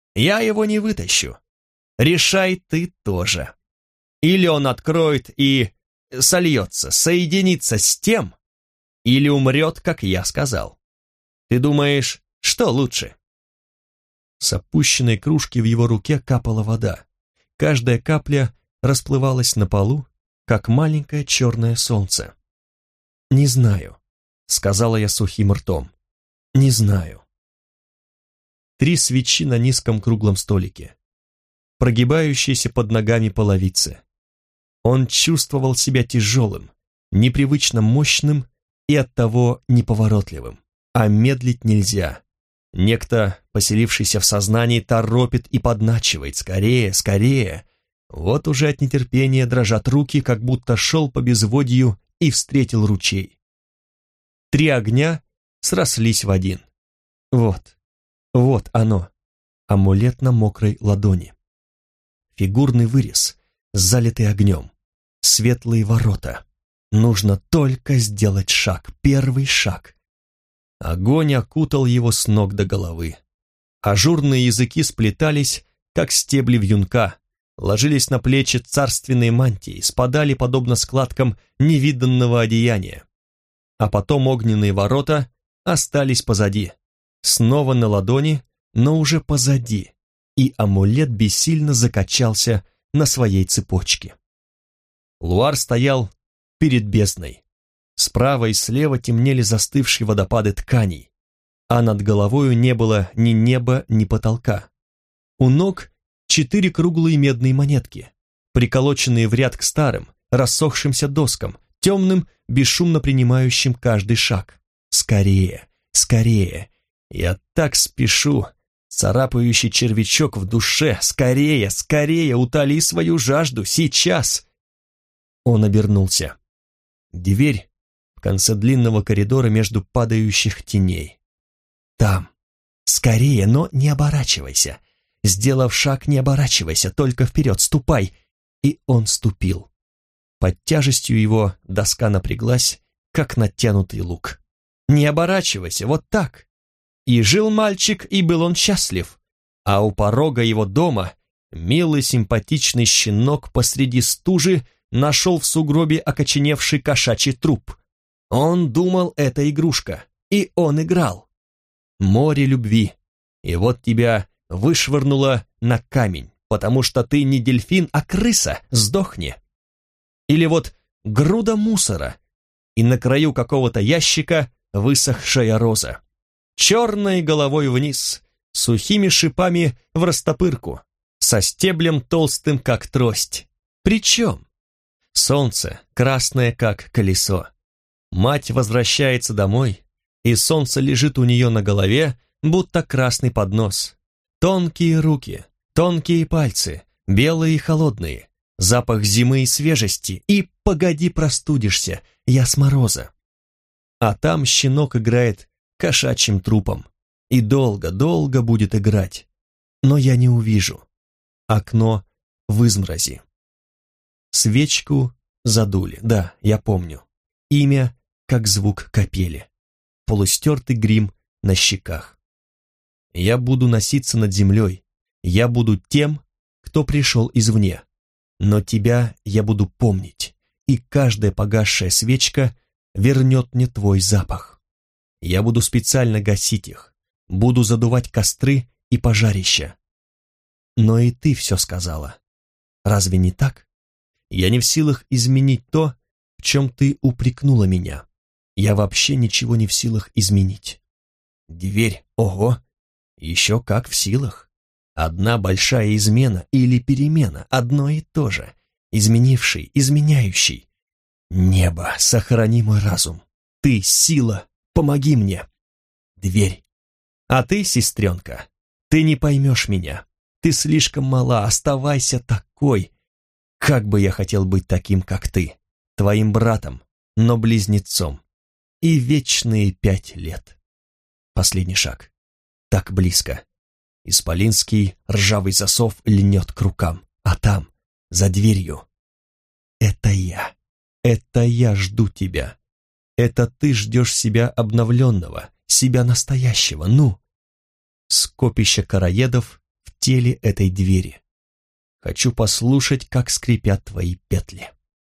Я его не вытащу. Решай ты тоже. Или он откроет и сольется, соединится с тем, или умрет, как я сказал. Ты думаешь, что лучше?» С опущенной кружки в его руке капала вода. Каждая капля расплывалась на полу, как маленькое черное солнце. «Не знаю», — сказала я сухим ртом. «Не знаю». 3 свечи на низком круглом столике, прогибающиеся под ногами половицы. Он чувствовал себя тяжелым, непривычно мощным и оттого неповоротливым. А медлить нельзя. Некто, поселившийся в сознании, торопит и подначивает: «Скорее, скорее!» Вот уже от нетерпения дрожат руки, как будто шел по безводью и встретил ручей. 3 огня срослись в один. Вот оно, амулет на мокрой ладони. Фигурный вырез, залитый огнем, светлые ворота. Нужно только сделать шаг, первый шаг. Огонь окутал его с ног до головы. Ажурные языки сплетались, как стебли вьюнка, ложились на плечи царственной мантии, спадали подобно складкам невиданного одеяния. А потом огненные ворота остались позади, снова на ладони, но уже позади, и амулет бессильно закачался на своей цепочке. Луар стоял перед бездной. Справа и слева темнели застывшие водопады тканей, а над головою не было ни неба, ни потолка. У ног 4 круглые медные монетки, приколоченные в ряд к старым, рассохшимся доскам, темным, бесшумно принимающим каждый шаг. «Скорее, скорее! Я так спешу!» Царапающий червячок в душе. «Скорее, скорее! Утоли свою жажду! Сейчас!» Он обернулся. Дверь в конце длинного коридора между падающих теней. «Там! Скорее, но не оборачивайся! Сделав шаг, не оборачивайся, только вперед, ступай!» И он ступил. Под тяжестью его доска напряглась, как натянутый лук. «Не оборачивайся, вот так!» И жил мальчик, и был он счастлив. А у порога его дома милый симпатичный щенок посреди стужи нашел в сугробе окоченевший кошачий труп. Он думал, это игрушка, и он играл. Море любви. И вот тебя вышвырнуло на камень, потому что ты не дельфин, а крыса, сдохни. Или вот груда мусора, и на краю какого-то ящика высохшая роза. Черной головой вниз, сухими шипами в растопырку, со стеблем толстым, как трость. Причем? Солнце, красное, как колесо. Мать возвращается домой, и солнце лежит у нее на голове, будто красный поднос. Тонкие руки, тонкие пальцы, белые и холодные, запах зимы и свежести, и погоди простудишься, я с мороза. А там щенок играет кошачьим трупом, и долго-долго будет играть, но я не увижу. Окно в изморози. Свечку задули, да, я помню. Имя, как звук капели. Полустертый грим на щеках. Я буду носиться над землей, я буду тем, кто пришел извне, но тебя я буду помнить, и каждая погасшая свечка вернет мне твой запах. Я буду специально гасить их, буду задувать костры и пожарища. Но и ты все сказала. Разве не так? Я не в силах изменить то, в чем ты упрекнула меня. Я вообще ничего не в силах изменить. Дверь, ого, еще как в силах. Одна большая измена или перемена, одно и то же. Изменивший, изменяющий. Небо, сохрани мой разум. Ты сила, помоги мне. Дверь. А ты, сестренка, ты не поймешь меня. Ты слишком мала, оставайся такой. Как бы я хотел быть таким, как ты, твоим братом, но близнецом. И вечные 5 лет. Последний шаг. Так близко. Исполинский ржавый засов льнет к рукам, а там, за дверью, это я жду тебя. Это ты ждешь себя обновленного, себя настоящего, ну. Скопище короедов в теле этой двери. Хочу послушать, как скрипят твои петли.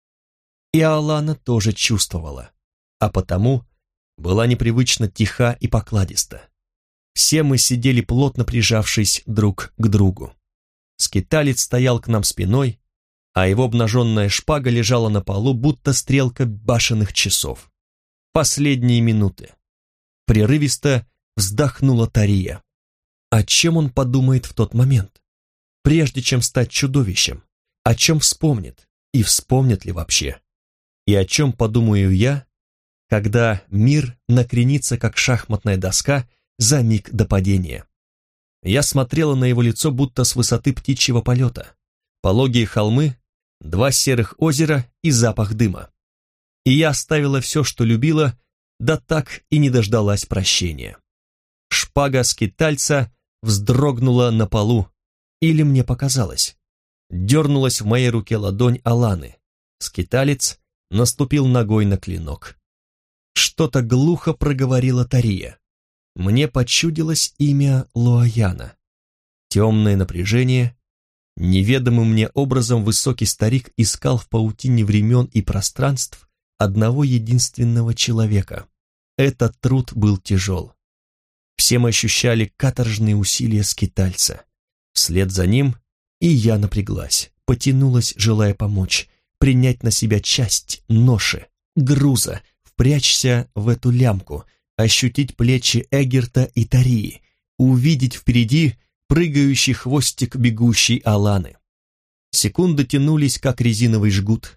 И Алана тоже чувствовала, а потому была непривычно тиха и покладиста. Все мы сидели плотно прижавшись друг к другу. Скиталец стоял к нам спиной, а его обнаженная шпага лежала на полу, будто стрелка башенных часов. Последние минуты. Прерывисто вздохнула Тария. О чем он подумает в тот момент? Прежде чем стать чудовищем, о чем вспомнит? И вспомнит ли вообще? И о чем подумаю я, когда мир накренится, как шахматная доска, за миг до падения? Я смотрела на его лицо, будто с высоты птичьего полета. Пологие холмы, 2 серых озера и запах дыма. И я оставила все, что любила, да так и не дождалась прощения. Шпага скитальца вздрогнула на полу, или мне показалось. Дернулась в моей руке ладонь Аланы. Скиталец наступил ногой на клинок. Что-то глухо проговорила Тария. Мне почудилось имя Лоаяна. Темное напряжение. Неведомым мне образом высокий старик искал в паутине времен и пространств одного единственного человека. Этот труд был тяжел. Все мы ощущали каторжные усилия скитальца. Вслед за ним и я напряглась, потянулась, желая помочь, принять на себя часть ноши, груза, впрячься в эту лямку, ощутить плечи Эгерта и Тарии, увидеть впереди прыгающий хвостик бегущей Аланы. Секунды тянулись, как резиновый жгут.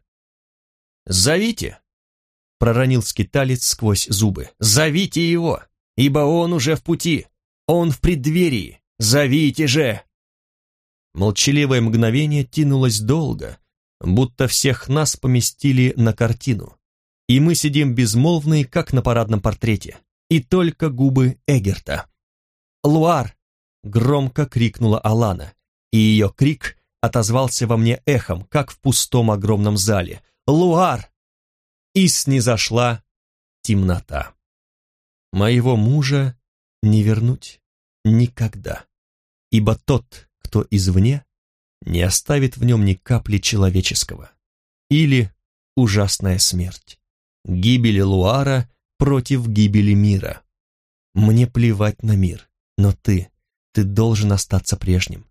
«Зовите!» — проронил скиталец сквозь зубы. «Зовите его, ибо он уже в пути, он в преддверии, зовите же!» Молчаливое мгновение тянулось долго, будто всех нас поместили на картину, и мы сидим безмолвные, как на парадном портрете, и только губы Эгерта. «Луар!» — громко крикнула Алана, и ее крик отозвался во мне эхом, как в пустом огромном зале. «Луар!» И снизошла темнота. Моего мужа не вернуть никогда, ибо тот, кто извне, не оставит в нем ни капли человеческого. Или ужасная смерть. Гибель Луара против гибели мира. Мне плевать на мир, но ты должен остаться прежним.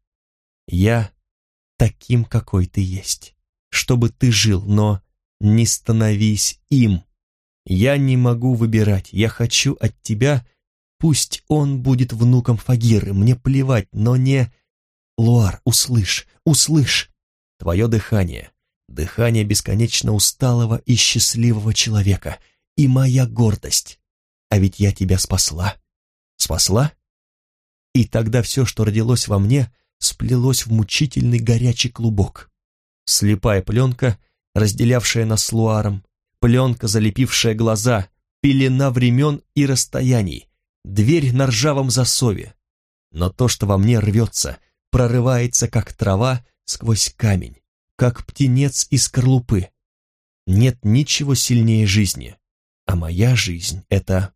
Я таким, какой ты есть, чтобы ты жил, но не становись им. Я не могу выбирать, я хочу от тебя, пусть он будет внуком Фагиры, мне плевать, но не... Луар, услышь, услышь! Твое дыхание, дыхание бесконечно усталого и счастливого человека, и моя гордость. А ведь я тебя спасла. Спасла? И тогда все, что родилось во мне, сплелось в мучительный горячий клубок. Слепая пленка, разделявшая нас с Луаром, пленка, залепившая глаза, пелена времен и расстояний, дверь на ржавом засове. Но то, что во мне рвется, прорывается, как трава сквозь камень, как птенец из скорлупы. Нет ничего сильнее жизни, а моя жизнь — это...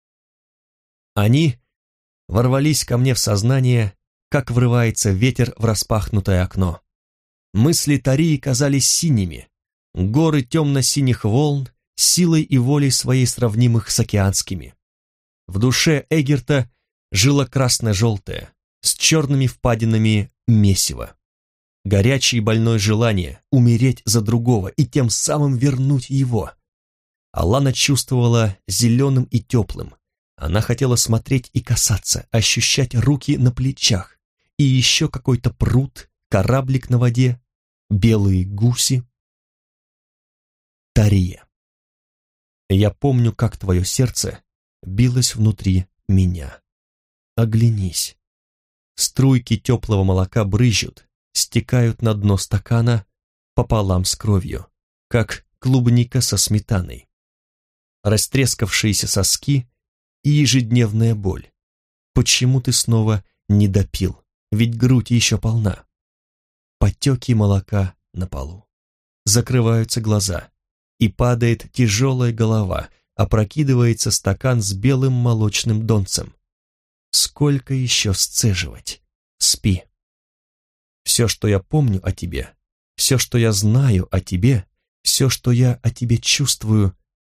Они ворвались ко мне в сознание, как врывается ветер в распахнутое окно. Мысли Тарии казались синими, горы темно-синих волн, силой и волей своей сравнимых с океанскими. В душе Эгерта жило красно-желтое, с черными впадинами месиво. Горячее и больное желание умереть за другого и тем самым вернуть его. Алана чувствовала зеленым и теплым. Она хотела смотреть и касаться, ощущать руки на плечах. И еще какой-то пруд, кораблик на воде, белые гуси. Тария. Я помню, как твое сердце билось внутри меня. Оглянись. Струйки теплого молока брызжут, стекают на дно стакана пополам с кровью, как клубника со сметаной. Растрескавшиеся соски и ежедневная боль. Почему ты снова не допил? Ведь грудь еще полна. Потеки молока на полу. Закрываются глаза, и падает тяжелая голова, опрокидывается стакан с белым молочным донцем. Сколько еще сцеживать? Спи, Все, что я помню о тебе, все, что я знаю о тебе, все, что я о тебе чувствую,